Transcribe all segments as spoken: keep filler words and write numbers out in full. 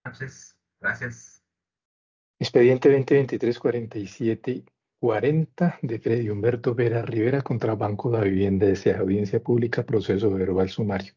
Entonces, gracias. Expediente veinte veintitrés cuarenta y siete cuarenta de Freddy Humberto Vera Rivera contra Banco de Vivienda S A Audiencia pública, proceso verbal sumario.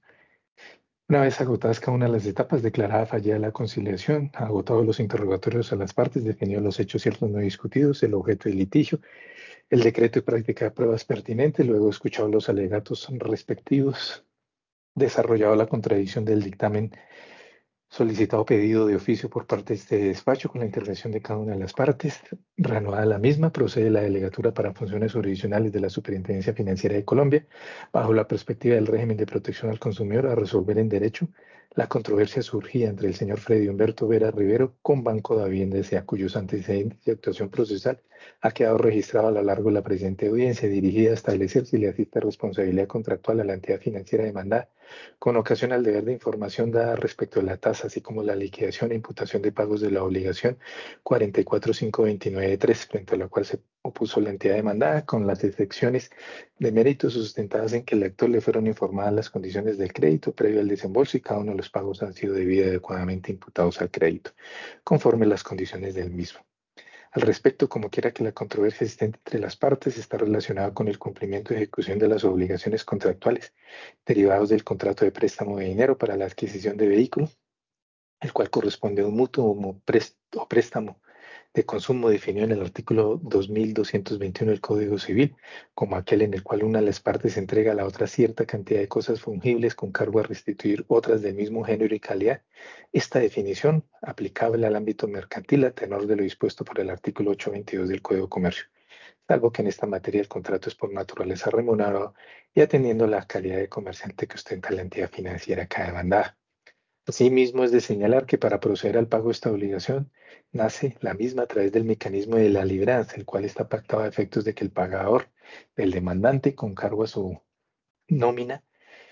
Una vez agotadas cada una de las etapas, declarada fallida la conciliación, agotados los interrogatorios a las partes, definidos los hechos ciertos no discutidos, el objeto del litigio, el decreto y práctica de pruebas pertinentes, luego escuchados los alegatos respectivos, desarrollado la contradicción del dictamen solicitado pedido de oficio por parte de este despacho con la intervención de cada una de las partes. Reanudada la misma, procede la delegatura para funciones jurisdiccionales de la Superintendencia Financiera de Colombia, bajo la perspectiva del régimen de protección al consumidor, a resolver en derecho la controversia surgida entre el señor Freddy Humberto Vera Rivero con Banco de Hacienda S A, cuyos antecedentes y actuación procesal ha quedado registrado a lo largo de la presente audiencia, dirigida a establecer si le asiste responsabilidad contractual a la entidad financiera demandada con ocasión al deber de información dada respecto de la tasa, así como la liquidación e imputación de pagos de la obligación cuarenta y cuatro mil quinientos veintinueve tres, frente a la cual se opuso la entidad demandada, con las excepciones de méritos sustentadas en que el actor le fueron informadas las condiciones del crédito previo al desembolso y cada uno de los pagos han sido debido y adecuadamente imputados al crédito, conforme a las condiciones del mismo. Al respecto, como quiera que la controversia existente entre las partes está relacionada con el cumplimiento y ejecución de las obligaciones contractuales derivados del contrato de préstamo de dinero para la adquisición de vehículo, el cual corresponde a un mutuo o préstamo de consumo definido en el artículo dos mil doscientos veintiuno del Código Civil, como aquel en el cual una de las partes entrega a la otra cierta cantidad de cosas fungibles con cargo a restituir otras del mismo género y calidad. Esta definición, aplicable al ámbito mercantil a tenor de lo dispuesto por el artículo ochocientos veintidós del Código de Comercio, salvo que en esta materia el contrato es por naturaleza remunerado y atendiendo la calidad de comerciante que ostenta la entidad financiera acá demandada. Asimismo, es de señalar que para proceder al pago de esta obligación, nace la misma a través del mecanismo de la libranza, el cual está pactado a efectos de que el pagador, el demandante, con cargo a su nómina,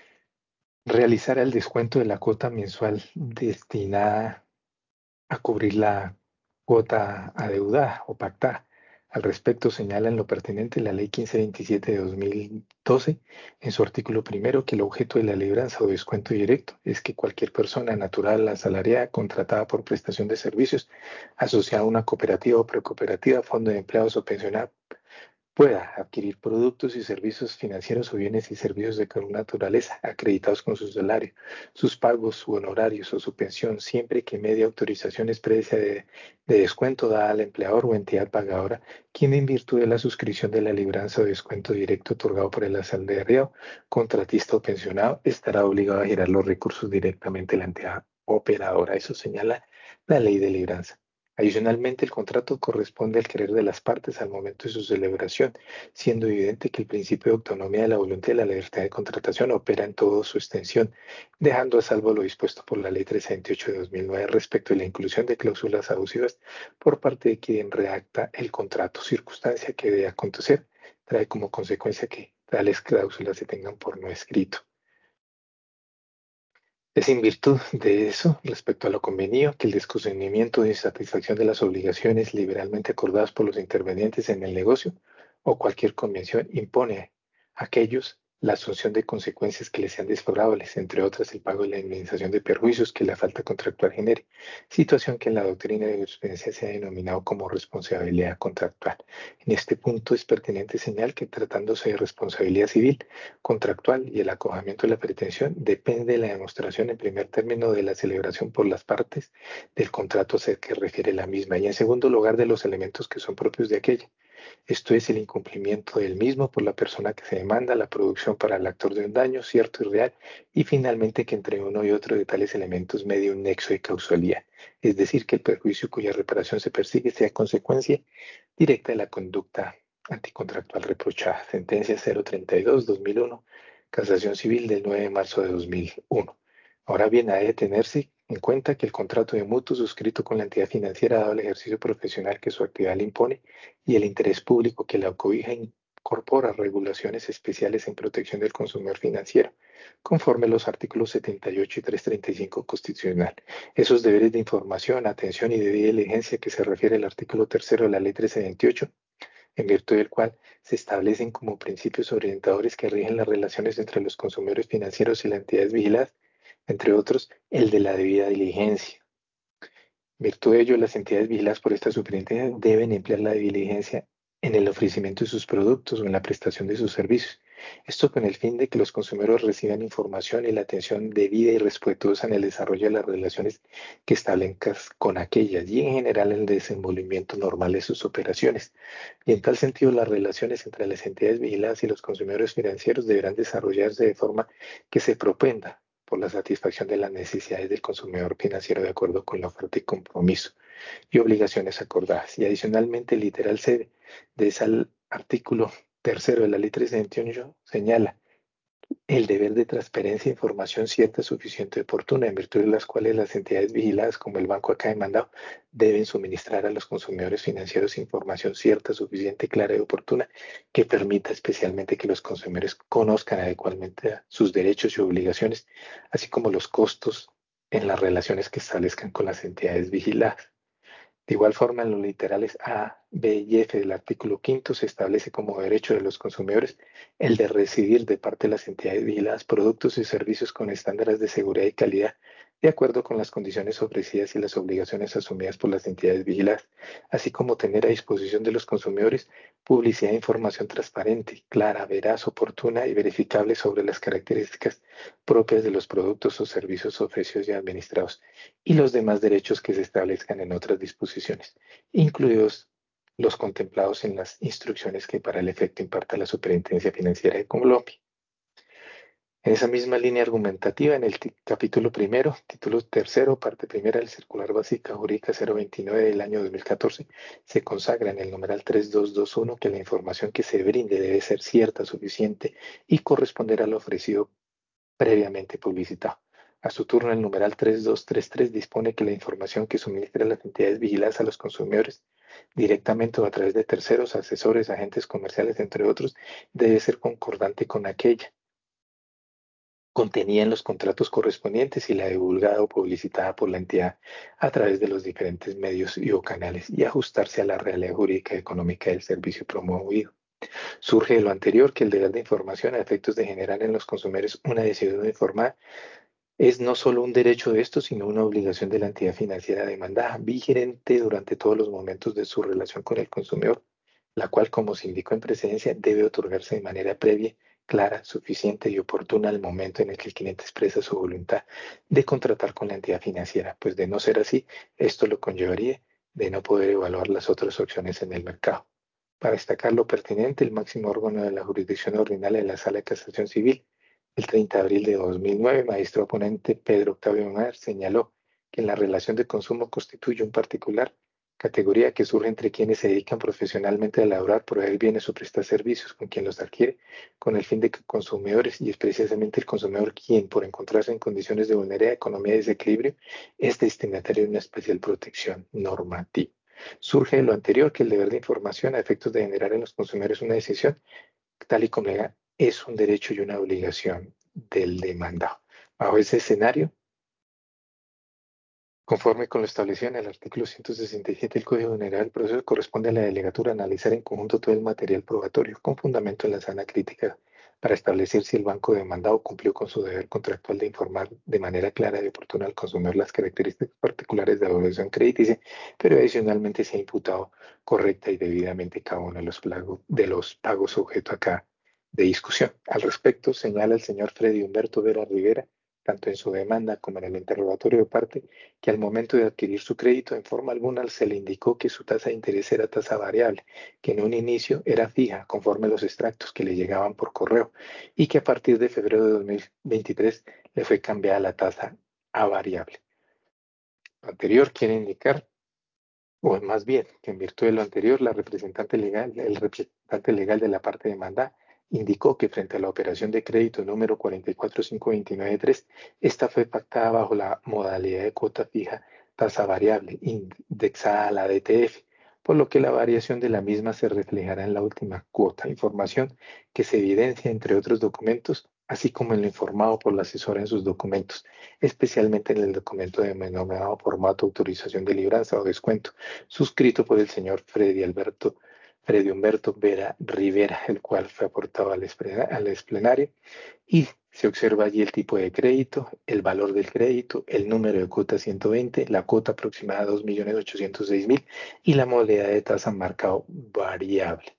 realizara el descuento de la cuota mensual destinada a cubrir la cuota adeudada o pactada. Al respecto, señala en lo pertinente la Ley quince veintisiete de dos mil doce, en su artículo primero, que el objeto de la libranza o descuento directo es que cualquier persona natural, asalariada, contratada por prestación de servicios, asociada a una cooperativa o precooperativa, fondo de empleados o pensionada, pueda adquirir productos y servicios financieros o bienes y servicios de cualquier naturaleza acreditados con su salario, sus pagos, su honorarios o su pensión, siempre que medie autorización expresa de, de descuento dada al empleador o entidad pagadora, quien en virtud de la suscripción de la libranza o descuento directo otorgado por el asalariado, contratista o pensionado, estará obligado a girar los recursos directamente a la entidad operadora. Eso señala la ley de libranza. Adicionalmente, el contrato corresponde al querer de las partes al momento de su celebración, siendo evidente que el principio de autonomía de la voluntad y la libertad de contratación opera en toda su extensión, dejando a salvo lo dispuesto por la Ley trescientos veintiocho de dos mil nueve respecto de la inclusión de cláusulas abusivas por parte de quien redacta el contrato, circunstancia que de acontecer trae como consecuencia que tales cláusulas se tengan por no escrito. Es en virtud de eso, respecto a lo convenido, que el descumplimiento de insatisfacción de las obligaciones liberalmente acordadas por los intervenientes en el negocio o cualquier convención impone a aquellos la asunción de consecuencias que les sean desfavorables, entre otras el pago y la indemnización de perjuicios que la falta contractual genere, situación que en la doctrina de jurisprudencia se ha denominado como responsabilidad contractual. En este punto es pertinente señalar que tratándose de responsabilidad civil, contractual y el acogimiento de la pretensión depende de la demostración en primer término de la celebración por las partes del contrato a que refiere la misma y en segundo lugar de los elementos que son propios de aquella. Esto es el incumplimiento del mismo por la persona que se demanda, la producción para el actor de un daño cierto y real y finalmente que entre uno y otro de tales elementos medie un nexo de causalidad, es decir, que el perjuicio cuya reparación se persigue sea consecuencia directa de la conducta anticontractual reprochada. Sentencia cero treinta y dos dos mil uno, Casación Civil del nueve de marzo de dos mil uno. Ahora bien, ha de tenerse en cuenta que el contrato de mutuo suscrito con la entidad financiera, dado el ejercicio profesional que su actividad le impone y el interés público que la cobija, incorpora regulaciones especiales en protección del consumidor financiero, conforme a los artículos setenta y ocho y trescientos treinta y cinco constitucional. Esos deberes de información, atención y debida diligencia que se refiere al artículo tercero de la Ley trescientos veintiocho, en virtud del cual se establecen como principios orientadores que rigen las relaciones entre los consumidores financieros y las entidades vigiladas, entre otros, el de la debida diligencia. En virtud de ello, las entidades vigiladas por esta superintendencia deben emplear la diligencia en el ofrecimiento de sus productos o en la prestación de sus servicios. Esto con el fin de que los consumidores reciban información y la atención debida y respetuosa en el desarrollo de las relaciones que establezcan con aquellas y en general el desenvolvimiento normal de sus operaciones. Y en tal sentido, las relaciones entre las entidades vigiladas y los consumidores financieros deberán desarrollarse de forma que se propenda por la satisfacción de las necesidades del consumidor financiero de acuerdo con la oferta y compromiso y obligaciones acordadas. Y adicionalmente, el literal C de ese artículo tercero de la ley trescientos sesenta y uno señala el deber de transparencia e información cierta, suficiente y oportuna, en virtud de las cuales las entidades vigiladas, como el banco acá demandado, deben suministrar a los consumidores financieros información cierta, suficiente, clara y oportuna que permita especialmente que los consumidores conozcan adecuadamente sus derechos y obligaciones, así como los costos en las relaciones que establezcan con las entidades vigiladas. De igual forma, en los literales A, B y F del artículo quinto se establece como derecho de los consumidores el de recibir de parte de las entidades vigiladas productos y servicios con estándares de seguridad y calidad de acuerdo con las condiciones ofrecidas y las obligaciones asumidas por las entidades vigiladas, así como tener a disposición de los consumidores publicidad e información transparente, clara, veraz, oportuna y verificable sobre las características propias de los productos o servicios ofrecidos y administrados y los demás derechos que se establezcan en otras disposiciones, incluidos los contemplados en las instrucciones que para el efecto imparta la Superintendencia Financiera de Colombia. En esa misma línea argumentativa, en el capítulo primero, título tercero, parte primera del Circular Básica Jurídica cero veintinueve del año dos mil catorce, se consagra en el numeral tres dos dos uno que la información que se brinde debe ser cierta, suficiente y corresponder a lo ofrecido previamente publicitado. A su turno, el numeral tres dos tres tres dispone que la información que suministra las entidades vigiladas a los consumidores directamente o a través de terceros, asesores, agentes comerciales, entre otros, debe ser concordante con aquella contenida en los contratos correspondientes y la divulgada o publicitada por la entidad a través de los diferentes medios y o canales y ajustarse a la realidad jurídica y económica del servicio promovido. Surge de lo anterior que el deber de información a efectos de generar en los consumidores una decisión informada es no solo un derecho de estos, sino una obligación de la entidad financiera demandada, vigente durante todos los momentos de su relación con el consumidor, la cual, como se indicó en precedencia, debe otorgarse de manera previa, clara, suficiente y oportuna al momento en el que el cliente expresa su voluntad de contratar con la entidad financiera, pues de no ser así, esto lo conllevaría de no poder evaluar las otras opciones en el mercado. Para destacar lo pertinente, el máximo órgano de la jurisdicción ordinaria de la Sala de Casación Civil el treinta de abril de dos mil nueve, magistrado ponente Pedro Octavio Mar señaló que la relación de consumo constituye un particular categoría que surge entre quienes se dedican profesionalmente a elaborar, proveer bienes o prestar servicios con quien los adquiere, con el fin de que consumidores, y es precisamente el consumidor quien, por encontrarse en condiciones de vulnerabilidad, economía y desequilibrio, es destinatario de una especial protección normativa. Surge de lo anterior que el deber de información a efectos de generar en los consumidores una decisión tal y como es un derecho y una obligación del demandado. Bajo ese escenario, conforme con lo establecido en el artículo ciento sesenta y siete del Código General del Proceso, corresponde a la delegatura analizar en conjunto todo el material probatorio con fundamento en la sana crítica para establecer si el banco demandado cumplió con su deber contractual de informar de manera clara y oportuna al consumidor las características particulares de la obligación crediticia, pero adicionalmente se ha imputado correcta y debidamente cada uno de los, plagos, de los pagos objeto acá de discusión. Al respecto, señala el señor Freddy Humberto Vera Rivera, tanto en su demanda como en el interrogatorio de parte, que al momento de adquirir su crédito en forma alguna se le indicó que su tasa de interés era tasa variable, que en un inicio era fija conforme a los extractos que le llegaban por correo y que a partir de febrero de dos mil veintitrés le fue cambiada la tasa a variable. Lo anterior quiere indicar, o más bien, que en virtud de lo anterior, la representante legal, el representante legal de la parte demandada indicó que frente a la operación de crédito número cuatro cuatro cinco dos nueve tres, esta fue pactada bajo la modalidad de cuota fija tasa variable, indexada a la D T F, por lo que la variación de la misma se reflejará en la última cuota, información que se evidencia entre otros documentos, así como en lo informado por la asesora en sus documentos, especialmente en el documento denominado formato autorización de libranza o descuento, suscrito por el señor Freddy Alberto Freddy Humberto Vera Rivera, el cual fue aportado al, esplena- al esplenario, y se observa allí el tipo de crédito, el valor del crédito, el número de cuota ciento veinte, la cuota aproximada dos millones ochocientos seis mil y la modalidad de tasa marcado variable.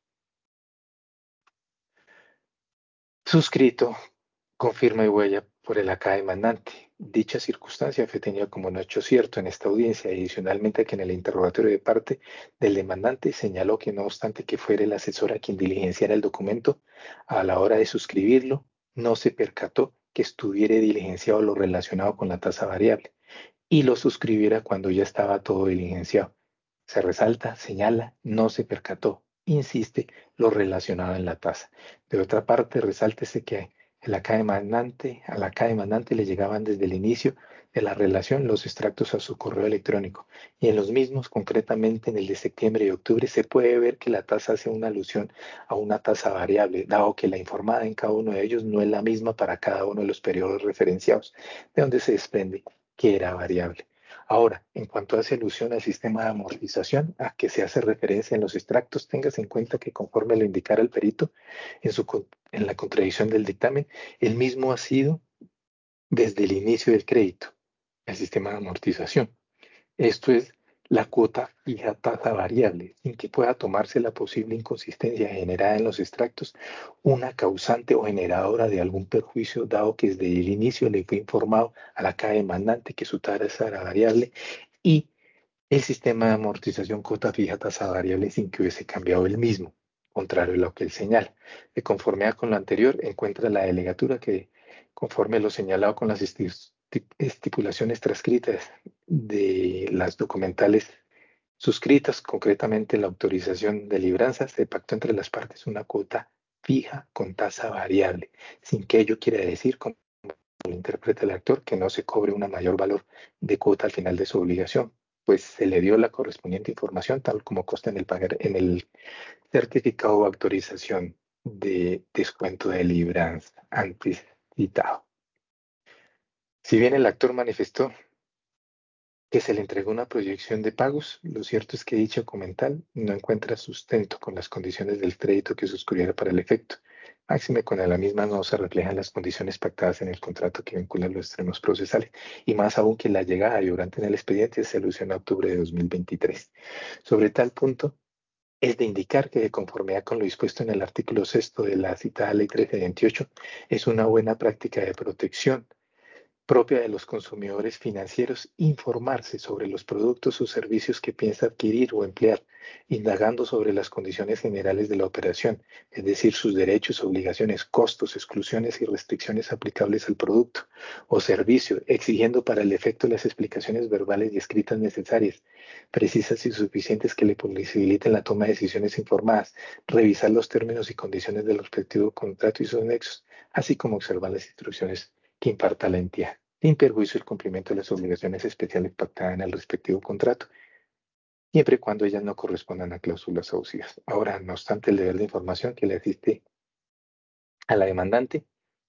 Suscrito con firma y huella por el acá demandante. Dicha circunstancia fue tenida como un hecho cierto en esta audiencia, adicionalmente que en el interrogatorio de parte del demandante señaló que no obstante que fuera el asesor a quien diligenciara el documento, a la hora de suscribirlo, no se percató que estuviera diligenciado lo relacionado con la tasa variable y lo suscribiera cuando ya estaba todo diligenciado. Se resalta, señala, no se percató, insiste, lo relacionado en la tasa. De otra parte, resáltese que el acá demandante, al acá demandante le llegaban desde el inicio de la relación los extractos a su correo electrónico y en los mismos, concretamente en el de septiembre y octubre, se puede ver que la tasa hace una alusión a una tasa variable, dado que la informada en cada uno de ellos no es la misma para cada uno de los periodos referenciados, de donde se desprende que era variable. Ahora, en cuanto hace alusión al sistema de amortización a que se hace referencia en los extractos, tengas en cuenta que conforme lo indicara el perito en, su, en la contradicción del dictamen, el mismo ha sido desde el inicio del crédito, el sistema de amortización. Esto es la cuota fija tasa variable, sin que pueda tomarse la posible inconsistencia generada en los extractos, una causante o generadora de algún perjuicio, dado que desde el inicio le fue informado a la caja demandante que su tasa era variable y el sistema de amortización cuota fija tasa variable sin que hubiese cambiado el mismo, contrario a lo que él señala. De conformidad con lo anterior, encuentra la delegatura que, conforme a lo señalado con las estipulaciones transcritas de las documentales suscritas, concretamente la autorización de libranza, se pactó entre las partes una cuota fija con tasa variable, sin que ello quiera decir, como lo interpreta el actor, que no se cobre una mayor valor de cuota al final de su obligación, pues se le dio la correspondiente información tal como consta en el, pagar, en el certificado o autorización de descuento de libranza antes citado. Si bien el actor manifestó que se le entregó una proyección de pagos, lo cierto es que dicho documental no encuentra sustento con las condiciones del crédito que suscribiera para el efecto. Máxime cuando la misma no se reflejan las condiciones pactadas en el contrato que vinculan los extremos procesales, y más aún que la llegada y durante en el expediente se alusiona a octubre de dos mil veintitrés. Sobre tal punto, es de indicar que de conformidad con lo dispuesto en el artículo sexto de la citada Ley trece veintiocho, es una buena práctica de protección propia de los consumidores financieros informarse sobre los productos o servicios que piensa adquirir o emplear, indagando sobre las condiciones generales de la operación, es decir, sus derechos, obligaciones, costos, exclusiones y restricciones aplicables al producto o servicio, exigiendo para el efecto las explicaciones verbales y escritas necesarias, precisas y suficientes que le posibiliten la toma de decisiones informadas, revisar los términos y condiciones del respectivo contrato y sus anexos, así como observar las instrucciones que imparta la entidad, sin perjuicio del cumplimiento de las obligaciones especiales pactadas en el respectivo contrato, siempre y cuando ellas no correspondan a cláusulas abusivas. Ahora, no obstante, el deber de información que le asiste a la demandante,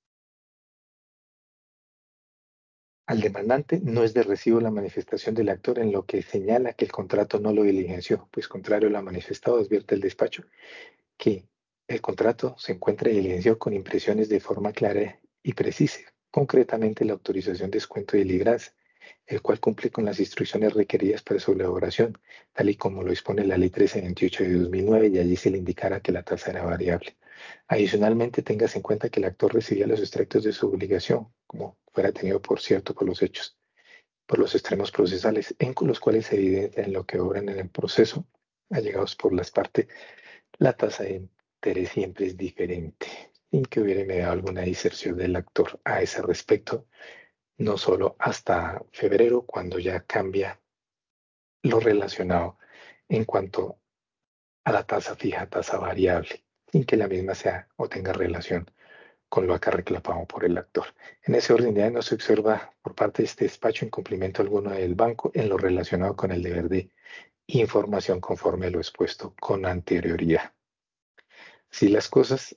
al demandante no es de recibo la manifestación del actor en lo que señala que el contrato no lo diligenció, pues contrario a lo manifestado, advierte el despacho que el contrato se encuentra diligenciado con impresiones de forma clara y precisa, concretamente la autorización de descuento de libranza, el cual cumple con las instrucciones requeridas para su elaboración, tal y como lo dispone la Ley trece veintiocho de dos mil nueve, y allí se le indicara que la tasa era variable. Adicionalmente, tengas en cuenta que el actor recibía los extractos de su obligación, como fuera tenido por cierto por los hechos, por los extremos procesales, en los cuales se evidencia en lo que obran en el proceso, allegados por las partes, la tasa de interés siempre es diferente, sin que hubiera mediado alguna diserción del actor a ese respecto, no solo hasta febrero, cuando ya cambia lo relacionado en cuanto a la tasa fija, tasa variable, sin que la misma sea o tenga relación con lo acá reclamado por el actor. En ese orden de ideas no se observa por parte de este despacho incumplimiento alguno del banco en lo relacionado con el deber de información conforme a lo expuesto con anterioridad. Si las cosas,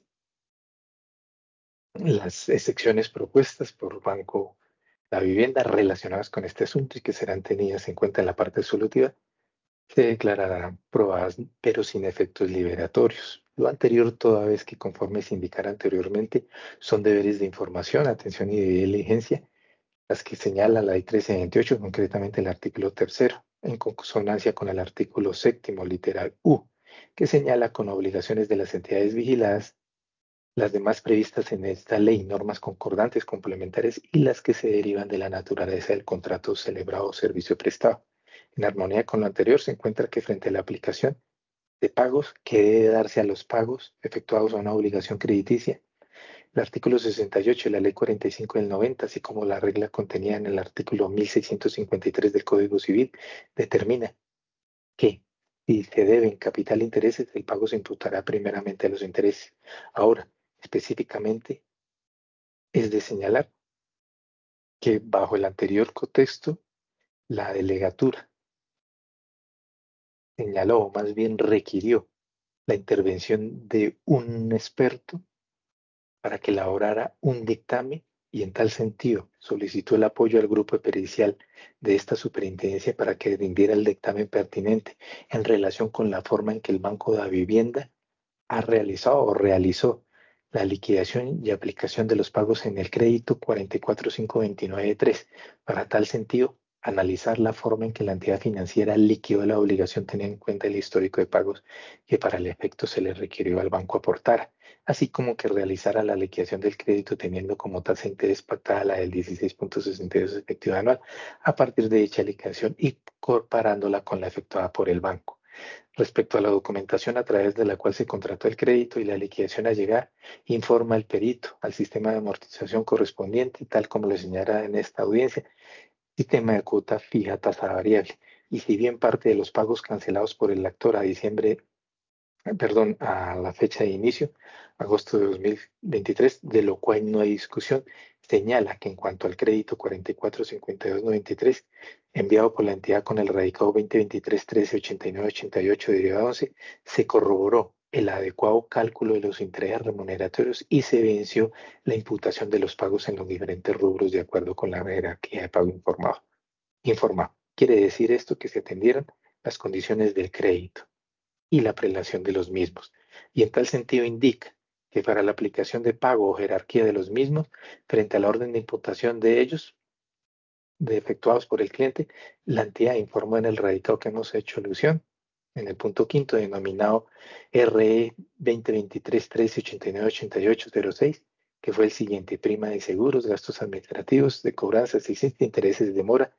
las excepciones propuestas por Banco La Vivienda relacionadas con este asunto y que serán tenidas en cuenta en la parte solutiva, Se declararán probadas, pero sin efectos liberatorios. Lo anterior, toda vez que conforme se indicara anteriormente, son deberes de información, atención y diligencia, las que señala la ley trece veintiocho, concretamente el artículo tercero, en consonancia con el artículo séptimo, literal U, que señala con obligaciones de las entidades vigiladas las demás previstas en esta ley, normas concordantes, complementarias y las que se derivan de la naturaleza del contrato celebrado o servicio prestado. En armonía con lo anterior, se encuentra que frente a la aplicación de pagos que debe darse a los pagos efectuados a una obligación crediticia, el artículo sesenta y ocho de la Ley cuarenta y cinco del noventa, así como la regla contenida en el artículo mil seiscientos cincuenta y tres del Código Civil, determina que si se deben capital e intereses, el pago se imputará primeramente a los intereses. Ahora, específicamente, es de señalar que bajo el anterior contexto, la delegatura señaló, o más bien requirió, la intervención de un experto para que elaborara un dictamen y en tal sentido solicitó el apoyo al grupo pericial de esta superintendencia para que rindiera el dictamen pertinente en relación con la forma en que el Banco de la Vivienda ha realizado o realizó la liquidación y aplicación de los pagos en el crédito cuarenta y cuatro mil quinientos veintinueve tres. Para tal sentido, analizar la forma en que la entidad financiera liquidó la obligación teniendo en cuenta el histórico de pagos que para el efecto se le requirió al banco aportar, así como que realizara la liquidación del crédito teniendo como tasa de interés pactada la del dieciséis punto sesenta y dos efectiva anual a partir de dicha liquidación y comparándola con la efectuada por el banco. Respecto a la documentación a través de la cual se contrató el crédito y la liquidación a llegar, informa el perito al sistema de amortización correspondiente, tal como lo señala en esta audiencia, sistema de cuota fija tasa variable. Y si bien parte de los pagos cancelados por el actor a diciembre eh, perdón, a la fecha de inicio, agosto de dos mil veintitrés, de lo cual no hay discusión, señala que en cuanto al crédito cuarenta y cuatro cincuenta y dos noventa y tres, enviado por la entidad con el radicado veinte veintitrés trece ochenta y nueve ochenta y ocho derivado once, se corroboró el adecuado cálculo de los intereses remuneratorios y se venció la imputación de los pagos en los diferentes rubros de acuerdo con la jerarquía de pago informado. Informado. Quiere decir esto que se atendieron las condiciones del crédito y la prelación de los mismos. Y en tal sentido indica que para la aplicación de pago o jerarquía de los mismos, frente a la orden de imputación de ellos, de efectuados por el cliente, la entidad informó en el radicado que hemos hecho alusión, en el punto quinto, denominado R E veinte veintitrés trece ochenta y nueve ochenta y ocho cero seis, que fue el siguiente: prima de seguros, gastos administrativos, de cobranzas, existe intereses de mora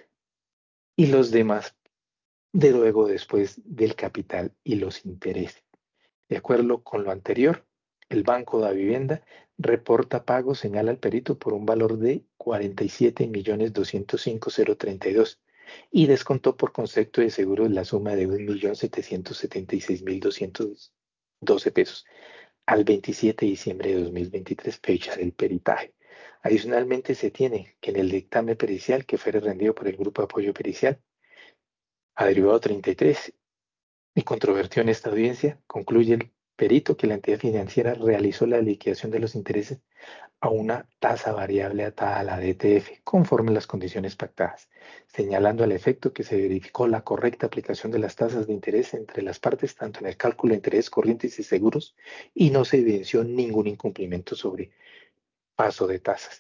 y los demás, de luego después del capital y los intereses. De acuerdo con lo anterior, el Banco de la Vivienda reporta pagos, señala el perito, por un valor de cuarenta y siete millones doscientos cinco mil treinta y dos y descontó por concepto de seguros la suma de un millón setecientos setenta y seis mil doscientos doce pesos al veintisiete de diciembre de dos mil veintitrés, fecha del peritaje. Adicionalmente, se tiene que en el dictamen pericial que fue rendido por el Grupo de Apoyo Pericial, a derivado treinta y tres, y controvertió en esta audiencia, concluye el perito que la entidad financiera realizó la liquidación de los intereses a una tasa variable atada a la D T F, conforme a las condiciones pactadas, señalando al efecto que se verificó la correcta aplicación de las tasas de interés entre las partes, tanto en el cálculo de intereses corrientes y seguros, y no se evidenció ningún incumplimiento sobre paso de tasas,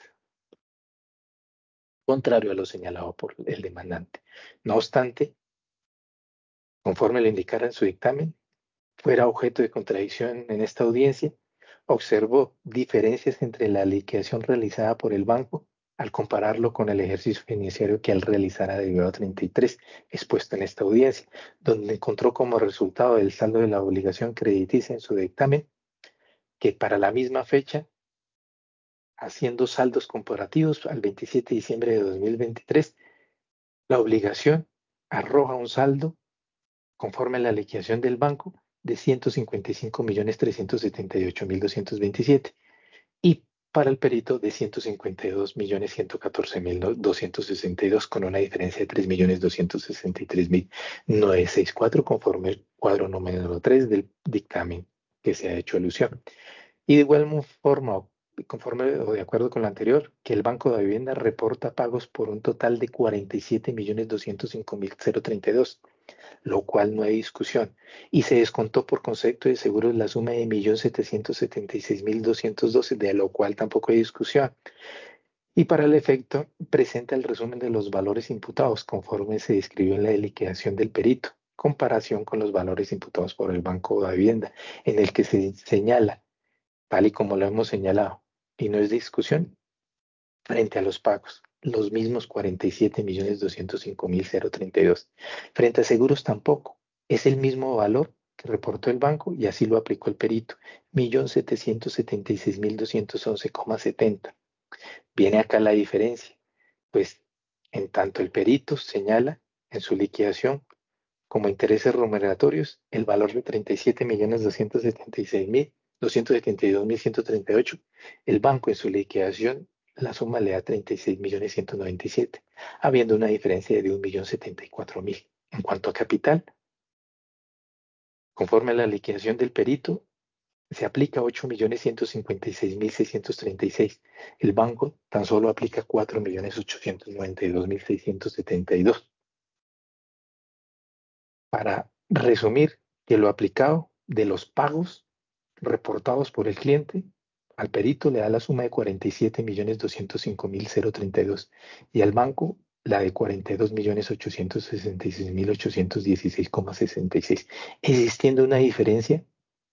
contrario a lo señalado por el demandante. No obstante, conforme lo indicara en su dictamen, fuera objeto de contradicción en esta audiencia, observó diferencias entre la liquidación realizada por el banco al compararlo con el ejercicio financiero que él realizara derivado treinta y tres, expuesto en esta audiencia, donde encontró como resultado del saldo de la obligación crediticia en su dictamen que para la misma fecha, haciendo saldos comparativos al veintisiete de diciembre de dos mil veintitrés, la obligación arroja un saldo conforme a la liquidación del banco de ciento cincuenta y cinco millones trescientos setenta y ocho mil doscientos veintisiete y para el perito de ciento cincuenta y dos millones ciento catorce mil doscientos sesenta y dos, con una diferencia de tres millones doscientos sesenta y tres mil novecientos sesenta y cuatro conforme el cuadro número tres del dictamen que se ha hecho alusión. Y de igual forma, conforme o de acuerdo con lo anterior, que el Banco de Vivienda reporta pagos por un total de cuarenta y siete millones doscientos cinco mil treinta y dos, lo cual no hay discusión, y se descontó por concepto de seguros la suma de un millón setecientos setenta y seis mil doscientos doce, de lo cual tampoco hay discusión. Y para el efecto, presenta el resumen de los valores imputados conforme se describió en la liquidación del perito, comparación con los valores imputados por el Banco de Vivienda, en el que se señala, tal y como lo hemos señalado, y no es discusión, frente a los pagos, los mismos cuarenta y siete millones doscientos cinco mil treinta y dos. Frente a seguros tampoco, es el mismo valor que reportó el banco y así lo aplicó el perito, un millón setecientos setenta y seis mil doscientos once coma setenta. Viene acá la diferencia, pues en tanto el perito señala en su liquidación como intereses remuneratorios el valor de treinta y siete millones doscientos setenta y seis mil doscientos setenta y dos mil ciento treinta y ocho. El banco en su liquidación la suma le da treinta y seis millones ciento noventa y siete, habiendo una diferencia de un millón setenta y cuatro mil. En cuanto a capital, conforme a la liquidación del perito, se aplica ocho millones ciento cincuenta y seis mil seiscientos treinta y seis. El banco tan solo aplica cuatro millones ochocientos noventa y dos mil seiscientos setenta y dos. Para resumir, que lo aplicado de los pagos reportados por el cliente al perito le da la suma de cuarenta y siete millones doscientos cinco mil treinta y dos y al banco la de cuarenta y dos millones ochocientos sesenta y seis mil ochocientos dieciséis coma sesenta y seis, existiendo una diferencia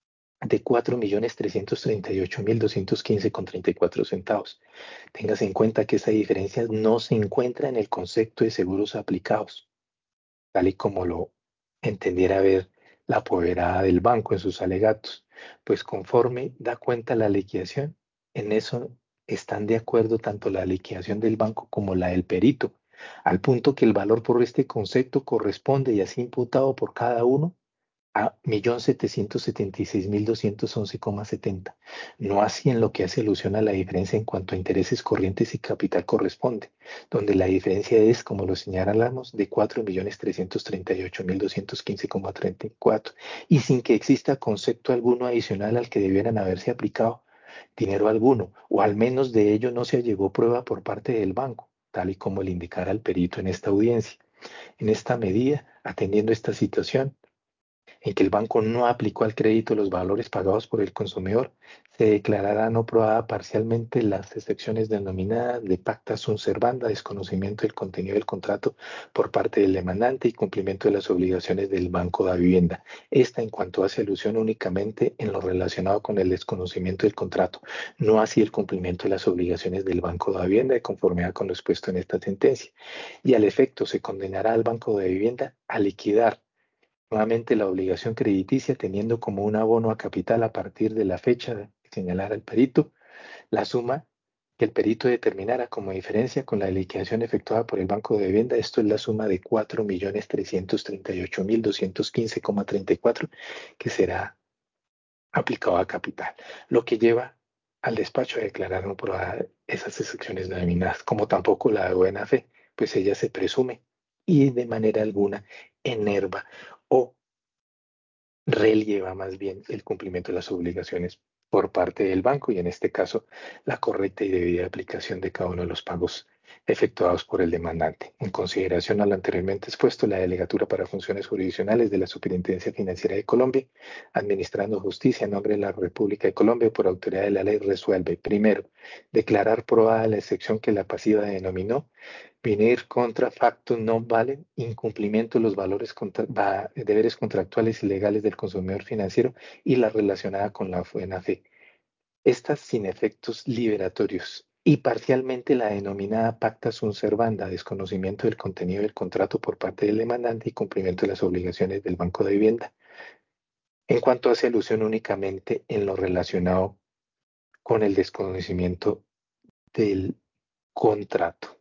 de cuatro millones trescientos treinta y ocho mil doscientos quince con treinta y cuatro centavos. Téngase en cuenta que esa diferencia no se encuentra en el concepto de seguros aplicados, tal y como lo entendiera ver la apoderada del banco en sus alegatos, pues conforme da cuenta la liquidación, en eso están de acuerdo tanto la liquidación del banco como la del perito, al punto que el valor por este concepto corresponde y así imputado por cada uno a un millón setecientos setenta y seis mil doscientos once coma setenta, no así en lo que hace alusión a la diferencia en cuanto a intereses corrientes y capital corresponde, donde la diferencia es, como lo señalamos, de cuatro millones trescientos treinta y ocho mil doscientos quince coma treinta y cuatro, y sin que exista concepto alguno adicional al que debieran haberse aplicado dinero alguno, o al menos de ello no se llegó prueba por parte del banco, tal y como le indicara el perito en esta audiencia. En esta medida, atendiendo esta situación, en que el banco no aplicó al crédito los valores pagados por el consumidor, se declarará no probada parcialmente las excepciones denominadas de pacta sunt servanda, desconocimiento del contenido del contrato por parte del demandante y cumplimiento de las obligaciones del Banco de Vivienda. Esta en cuanto hace alusión únicamente en lo relacionado con el desconocimiento del contrato, no así el cumplimiento de las obligaciones del Banco de Vivienda de conformidad con lo expuesto en esta sentencia. Y al efecto se condenará al Banco de Vivienda a liquidar nuevamente la obligación crediticia, teniendo como un abono a capital a partir de la fecha que señalara el perito, la suma que el perito determinara como diferencia con la liquidación efectuada por el Banco de Vivienda. Esto es la suma de cuatro millones trescientos treinta y ocho mil doscientos quince coma treinta y cuatro que será aplicado a capital, lo que lleva al despacho a declarar no probada esas excepciones denominadas, como tampoco la de buena fe, pues ella se presume y de manera alguna enerva o relieva más bien el cumplimiento de las obligaciones por parte del banco y en este caso la correcta y debida aplicación de cada uno de los pagos efectuados por el demandante. En consideración a lo anteriormente expuesto, la Delegatura para Funciones Jurisdiccionales de la Superintendencia Financiera de Colombia, administrando justicia en nombre de la República de Colombia por autoridad de la ley, resuelve, primero, declarar probada la excepción que la pasiva denominó venir contra factum non vale, incumplimiento de los valores contra, va, deberes contractuales y legales del consumidor financiero y la relacionada con la buena fe. Estas sin efectos liberatorios y parcialmente la denominada pacta sunt servanda, desconocimiento del contenido del contrato por parte del demandante y cumplimiento de las obligaciones del Banco de Vivienda. En cuanto hace alusión únicamente en lo relacionado con el desconocimiento del contrato.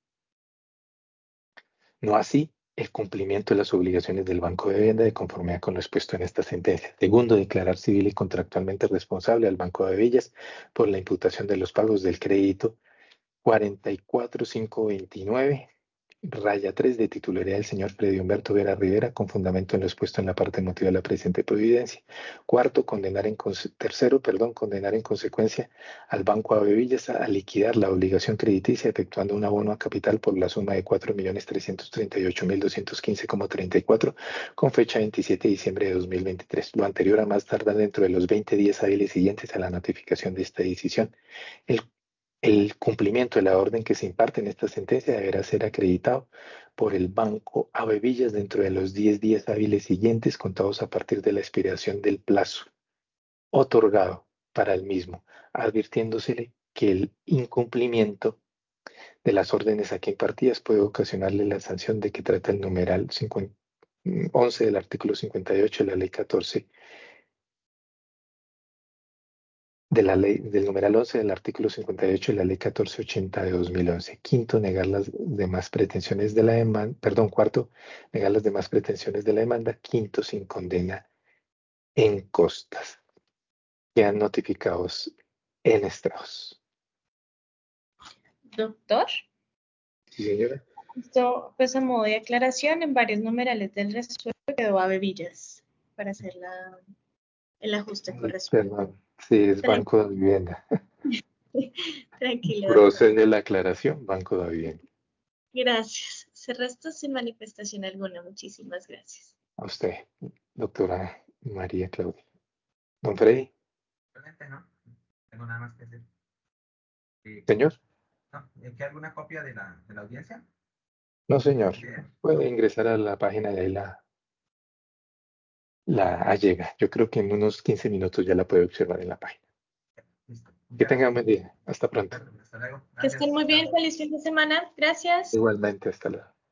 No así el cumplimiento de las obligaciones del Banco de Vivienda de conformidad con lo expuesto en esta sentencia. Segundo, declarar civil y contractualmente responsable al Banco de Villas por la imputación de los pagos del crédito cuarenta y cuatro mil quinientos veintinueve raya tres de titularidad del señor Freddy Humberto Vera Rivera, con fundamento en lo expuesto en la parte emotiva de la presente providencia. Cuarto, condenar en tercero, perdón, condenar en consecuencia al Banco Avevillas a, a liquidar la obligación crediticia efectuando un abono a capital por la suma de cuatro millones trescientos treinta y ocho mil doscientos quince coma treinta y cuatro con fecha veintisiete de diciembre de dos mil veintitrés. Lo anterior a más tardar dentro de los veinte días hábiles siguientes a la notificación de esta decisión. El el cumplimiento de la orden que se imparte en esta sentencia deberá ser acreditado por el Banco Avevillas dentro de los diez días hábiles siguientes contados a partir de la expiración del plazo otorgado para el mismo, advirtiéndosele que el incumplimiento de las órdenes aquí impartidas puede ocasionarle la sanción de que trata el numeral cincuenta once del artículo cincuenta y ocho de la ley catorce de la ley, del numeral once del artículo cincuenta y ocho de la ley catorce ochenta de dos mil once. Quinto, negar las demás pretensiones de la demanda. Perdón, cuarto, negar las demás pretensiones de la demanda. Quinto, sin condena en costas. Quedan notificados en estrados. Doctor, Sí, señora. esto pues a modo de aclaración, en varios numerales del resuelto quedó Avevillas para hacer la, el ajuste Ay, correspondiente. perdón. Sí, es Tran- Banco de Vivienda. Tranquilo, doctor. Procede la aclaración, Banco de Vivienda. Gracias. Se resta sin manifestación alguna. Muchísimas gracias. A usted, doctora María Claudia. Don Freddy. Realmente no, no tengo nada más que decir. Eh, Señor. no, ¿eh, ¿queda alguna copia de la, de la audiencia? No, señor. Bien. Puede ingresar a la página y ahí la, la allega. Yo creo que en unos quince minutos ya la puede observar en la página. Listo. Que Muchas tenga un gracias. buen día. Hasta pronto. Hasta luego. Que estén Gracias. muy bien. Chao. Feliz fin de semana. Gracias. Igualmente, hasta luego.